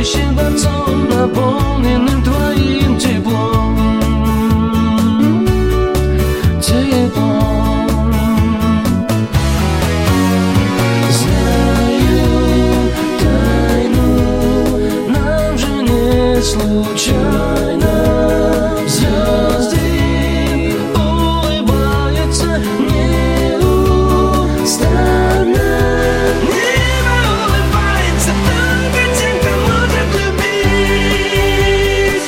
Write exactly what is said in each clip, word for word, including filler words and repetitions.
пылающим дворцом, наполненным твоим теплом. Теплом. Знаю тайну, нам же не случайно. Звезды улыбаются неустанно. Небо улыбается только тем, кто может любить.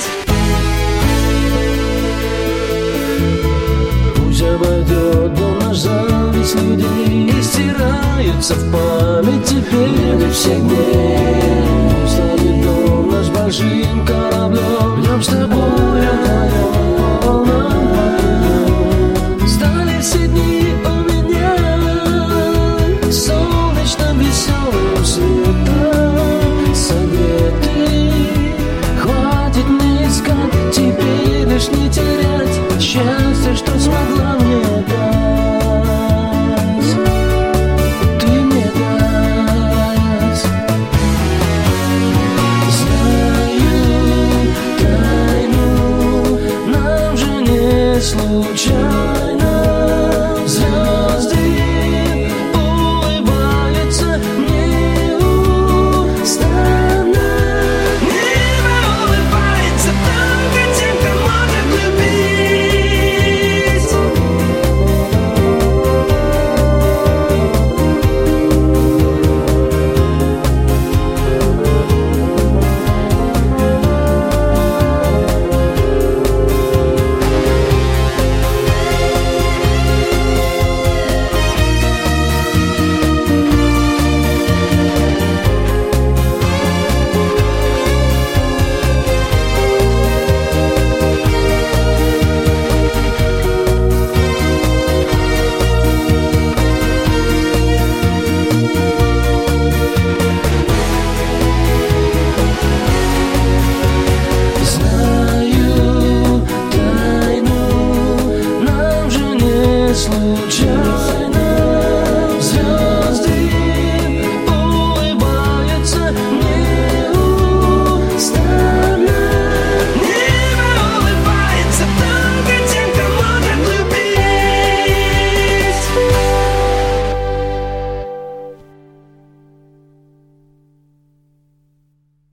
Пусть обойдет дом наш зависть людей, и стираются в память теперь годы всех дней. Станет дом наш большим кораблем, в нем с тобой